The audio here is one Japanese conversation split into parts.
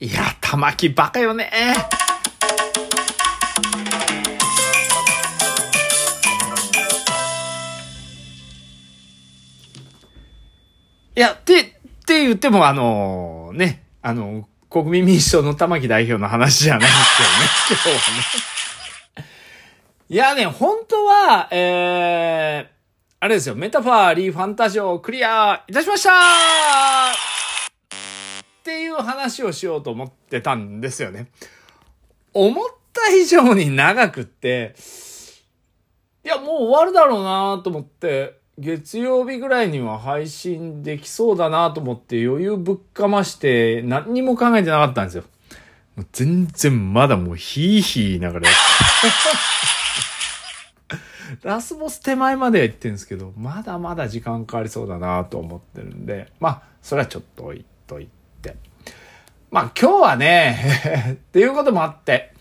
いや、玉木バカよね。いや、って言っても国民民主党の玉木代表の話じゃないんですよね、今日はね。いやね、本当は、あれですよ、メタファーリーファンタジオクリアいたしましたっていう話をしようと思ってたんですよね。思った以上に長くって、いや、もう終わるだろうなと思って、月曜日ぐらいには配信できそうだなと思って余裕ぶっかまして何にも考えてなかったんですよ。もう全然まだもうヒーヒーながらラスボス手前までは行ってるんですけど、まだまだ時間かかりそうだなと思ってるんで、まあそれはちょっと置いといて、まあ今日はねっていうこともあって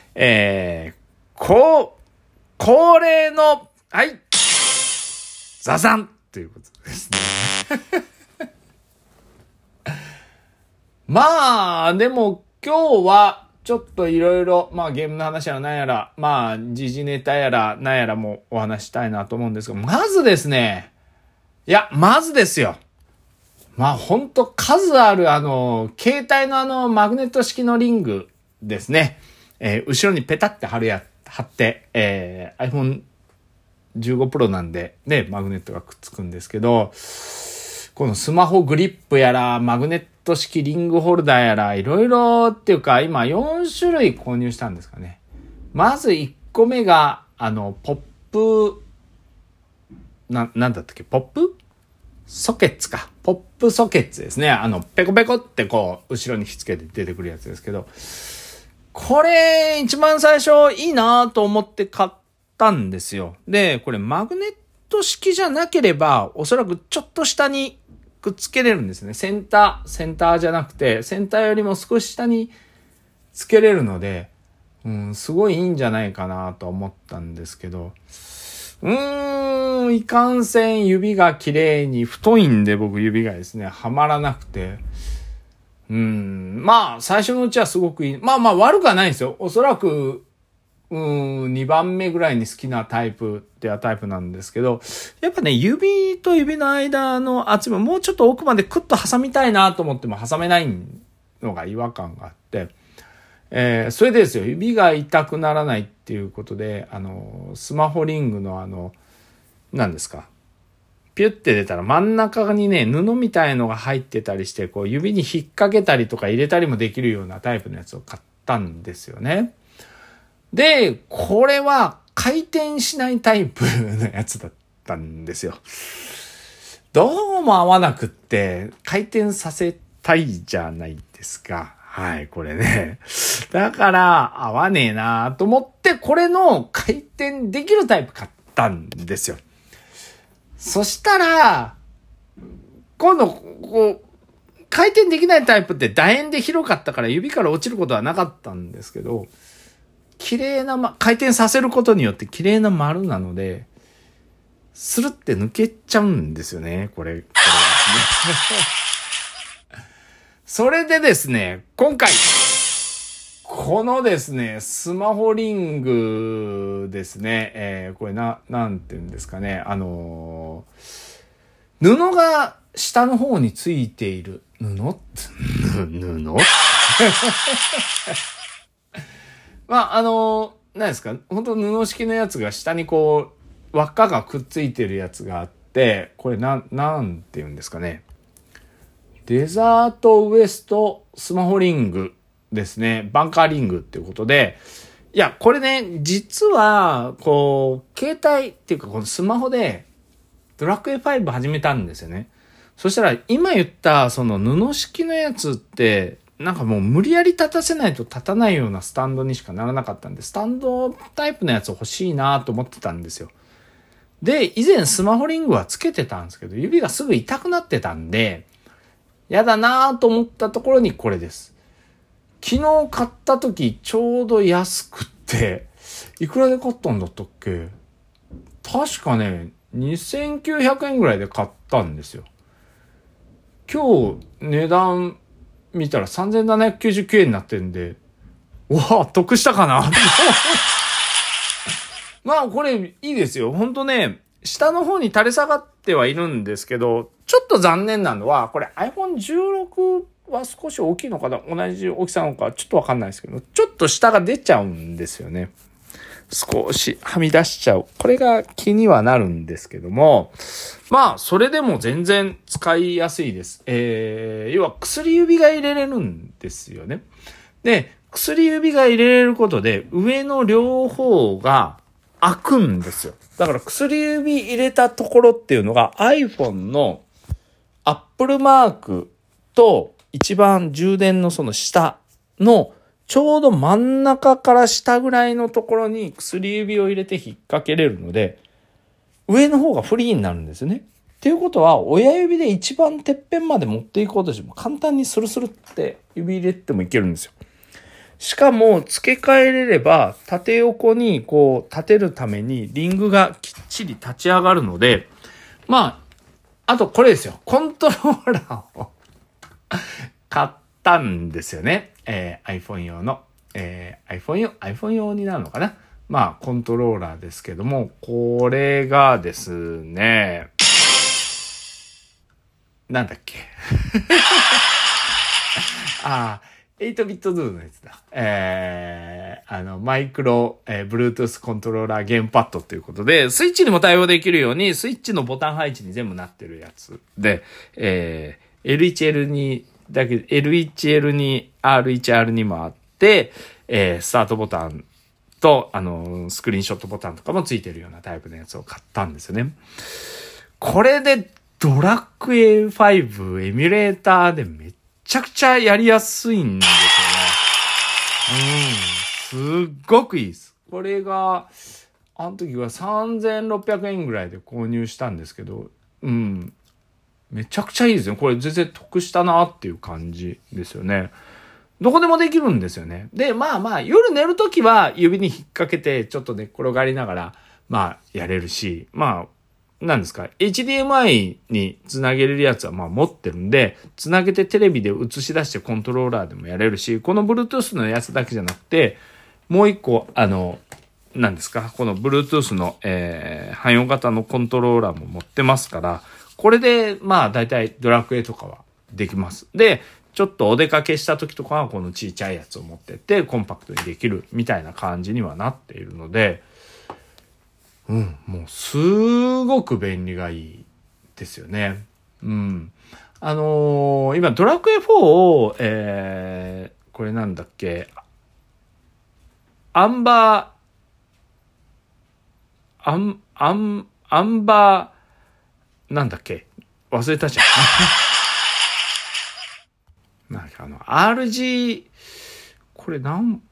恒例のザザンということですね。まあ、でも今日はちょっといろいろ、まあゲームの話やら何やら、まあ時事ネタやら何やらもお話したいなと思うんですが、まずですよ。まあほんと数ある携帯のマグネット式のリングですね。後ろにペタって貼って、iPhone 15 Pro なんでね、マグネットがくっつくんですけど、このスマホグリップやら、マグネット式リングホルダーやら、いろいろっていうか、今4種類購入したんですかね。まず1個目が、ポップ、なんだったっけ、ポップソケッツか。ポップソケッツですね。ペコペコってこう、後ろにひっつけて出てくるやつですけど、これ、一番最初いいなと思って買ったんですよ。で、これマグネット式じゃなければ、おそらくちょっと下にくっつけれるんですね。センターじゃなくて、センターよりも少し下につけれるので、すごいいいんじゃないかなと思ったんですけど、いかんせん指が綺麗に太いんで、僕指がですね、はまらなくて、まあ、最初のうちはすごくいい。まあ悪くはないんですよ。おそらく、2番目ぐらいに好きなタイプなんですけど、やっぱね、指と指の間の厚みももうちょっと奥までクッと挟みたいなと思っても挟めないのが違和感があって、それでですよ、指が痛くならないっていうことで、スマホリングの何ですか、ピュッて出たら真ん中にね、布みたいのが入ってたりして、こう指に引っ掛けたりとか入れたりもできるようなタイプのやつを買ったんですよね。で、これは回転しないタイプのやつだったんですよ。どうも合わなくって、回転させたいじゃないですか。はい、これね。だから合わねえなと思って、これの回転できるタイプ買ったんですよ。そしたら、今度、回転できないタイプって楕円で広かったから指から落ちることはなかったんですけど、綺麗な、回転させることによって綺麗な丸なので、スルって抜けちゃうんですよね、これはね。それでですね、今回、このですね、スマホリングですね、これなんて言うんですかね、布が下の方についている、布まあ、何ですか、本当布式のやつが下にこう、輪っかがくっついてるやつがあって、これなんて言うんですかね。デザートウエストスマホリングですね。バンカーリングっていうことで、いや、これね、実は、こう、携帯っていうかこのスマホで、ドラクエ5始めたんですよね。そしたら、今言ったその布式のやつって、なんかもう無理やり立たせないと立たないようなスタンドにしかならなかったんで、スタンドタイプのやつ欲しいなと思ってたんですよ。で、以前スマホリングはつけてたんですけど、指がすぐ痛くなってたんで、やだなと思ったところにこれです。昨日買った時ちょうど安くって、いくらで買ったんだったっけ？確かね、2900円ぐらいで買ったんですよ。今日値段見たら3799円になってるんで、うわ、得したかなまあこれいいですよ。ほんとね、下の方に垂れ下がってはいるんですけど、ちょっと残念なのは、これ iPhone 16は少し大きいのかな、同じ大きさなのかちょっとわかんないですけど、ちょっと下が出ちゃうんですよね。少しはみ出しちゃう。これが気にはなるんですけども、まあそれでも全然使いやすいです。要は薬指が入れれるんですよね。で、薬指が入れれることで上の両方が開くんですよ。だから薬指入れたところっていうのが iPhone の Apple マークと一番充電のその下のちょうど真ん中から下ぐらいのところに薬指を入れて引っ掛けれるので、上の方がフリーになるんですよね。っていうことは、親指で一番てっぺんまで持っていこうとしても簡単にスルスルって指入れてもいけるんですよ。しかも付け替えれれば縦横にこう立てるためにリングがきっちり立ち上がるので、まあ、あとこれですよ。コントローラーを買ったんですよね。iPhone 用の。iPhone 用になるのかな。まあ、コントローラーですけども、これがですね、なんだっけ。8ビットドゥのやつだ。マイクロ、Bluetooth コントローラーゲームパッドということで、スイッチにも対応できるように、スイッチのボタン配置に全部なってるやつで、L1、L2 だけ、L1、L2、R1、R2 もあって、スタートボタンと、スクリーンショットボタンとかもついてるようなタイプのやつを買ったんですよね。これで、ドラクエ5エミュレーターでめっちゃくちゃやりやすいんですよね。すっごくいいです。これが、あの時は3600円ぐらいで購入したんですけど、めちゃくちゃいいですよ。これ全然得したなっていう感じですよね。どこでもできるんですよね。で、まあ、夜寝るときは指に引っ掛けて、ちょっと寝っ転がりながら、やれるし、なんですか、HDMI につなげれるやつは持ってるんで、つなげてテレビで映し出してコントローラーでもやれるし、この Bluetooth のやつだけじゃなくて、もう一個、なんですか、この Bluetooth の、汎用型のコントローラーも持ってますから、これで、だいたいドラクエとかはできます。で、ちょっとお出かけした時とかはこのちいちゃいやつを持ってってコンパクトにできるみたいな感じにはなっているので、もうすごく便利がいいですよね。今ドラクエ4を、これなんだっけ、アンバー、なんだっけ、忘れたじゃん。なんかRG、これ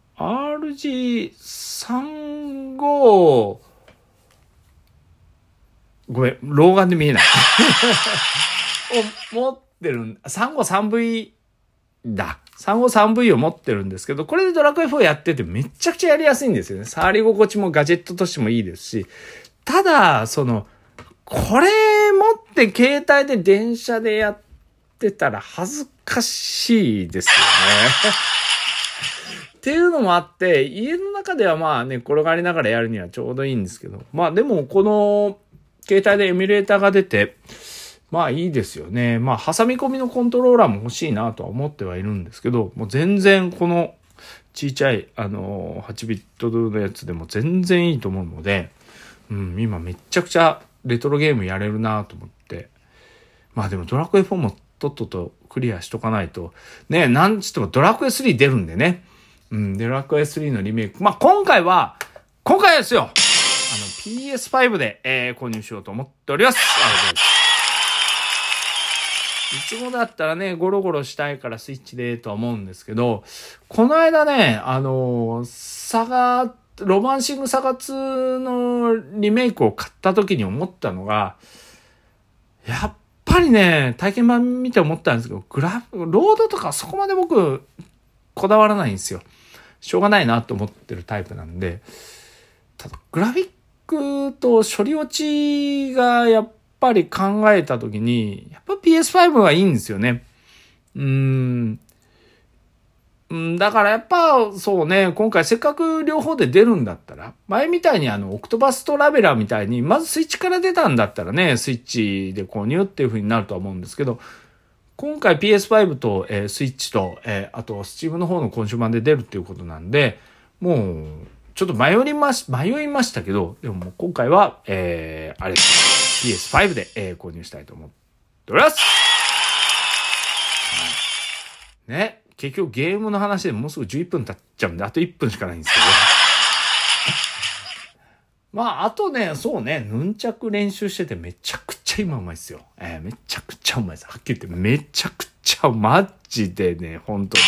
RG35、ごめん、老眼で見えない。を持ってる353V だ。353V を持ってるんですけど、これでドラクエ4やっててめちゃくちゃやりやすいんですよね。触り心地もガジェットとしてもいいですし、ただ、これ持って携帯で電車でやってたら恥ずかしいですよね。っていうのもあって、家の中では転がりながらやるにはちょうどいいんですけど、でもこの携帯でエミュレーターが出て、いいですよね。挟み込みのコントローラーも欲しいなとは思ってはいるんですけど、もう全然このちいちゃい、8ビットのやつでも全然いいと思うので、今めっちゃくちゃレトロゲームやれるなと思って。でもドラクエ4もとっととクリアしとかないと。ね、なんちってもドラクエ3出るんでね。ドラクエ3のリメイク。今回ですよ。PS5 で、購入しようと思っております。いつもだったらね、ゴロゴロしたいからスイッチでとは思うんですけど、この間ね、ロマンシングサガ2のリメイクを買った時に思ったのが、やっぱりね、体験版見て思ったんですけど、ロードとかそこまで僕、こだわらないんですよ。しょうがないなと思ってるタイプなんで、ただグラフィックと処理落ちがやっぱり考えた時に、やっぱ PS5 がいいんですよね。 だからやっぱ、そうね、今回せっかく両方で出るんだったら、前みたいにオクトパストラベラーみたいに、まずスイッチから出たんだったらね、スイッチで購入っていう風になるとは思うんですけど、今回 PS5 と、スイッチと、あと Steam の方のコンシューマーで出るっていうことなんで、もう、ちょっと迷いましたけど、でももう今回は、PS5 で、購入したいと思っております。ね。結局ゲームの話でもうすぐ11分経っちゃうんで、あと1分しかないんですけど。まあ、あとね、そうね、ヌンチャク練習しててめちゃくちゃ今うまいっすよ。めちゃくちゃうまいです。はっきり言ってめちゃくちゃマジでね、本当に。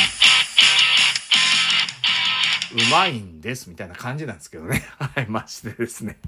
うまいんです、みたいな感じなんですけどね。はい、マジでですね。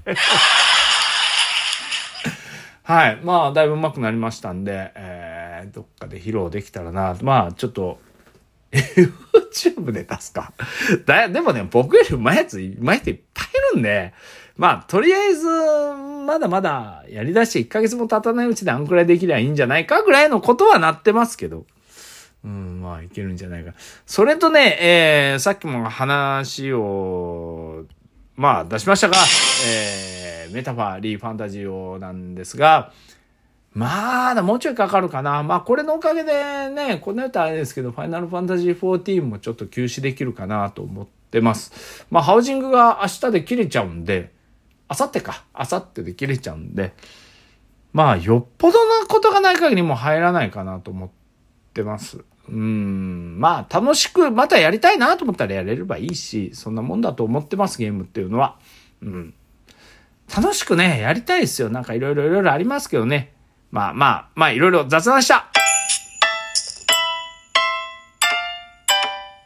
はい。まあ、だいぶ上手くなりましたんで、どっかで披露できたらな。まあ、ちょっと、YouTube で出すか。でもね、僕より上手いやつ、上手い人いっぱいいるんで、まあ、とりあえず、まだまだやり出して1ヶ月も経たないうちであんくらいできりゃいいんじゃないかぐらいのことはなってますけど。まあ、いけるんじゃないか。それとね、さっきも話を、まあ、出しましたが、メタファーリーファンタジオなんですが、まだもうちょいかかるかな。まあこれのおかげでね、こんな歌あれですけど、ファイナルファンタジー14もちょっと休止できるかなと思ってます。まあハウジングが明日で切れちゃうんで、明後日で切れちゃうんで、まあよっぽどなことがない限りもう入らないかなと思ってます。まあ楽しくまたやりたいなと思ったらやれればいいし、そんなもんだと思ってます、ゲームっていうのは。楽しくね、やりたいですよ。なんかいろいろありますけどね。まあ、いろいろ雑談した。